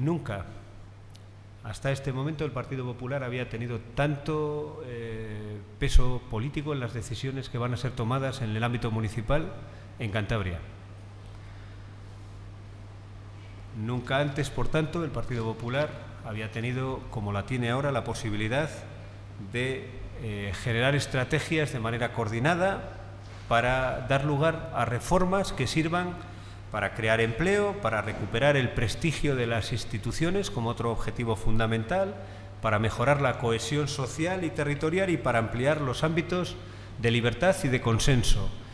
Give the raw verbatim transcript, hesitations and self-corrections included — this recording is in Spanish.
nunca, hasta este momento, el Partido Popular había tenido tanto eh, peso político en las decisiones que van a ser tomadas en el ámbito municipal en Cantabria. Nunca antes, por tanto, el Partido Popular había tenido, como la tiene ahora, la posibilidad de eh, generar estrategias de manera coordinada para dar lugar a reformas que sirvan para crear empleo, para recuperar el prestigio de las instituciones como otro objetivo fundamental, para mejorar la cohesión social y territorial y para ampliar los ámbitos de libertad y de consenso.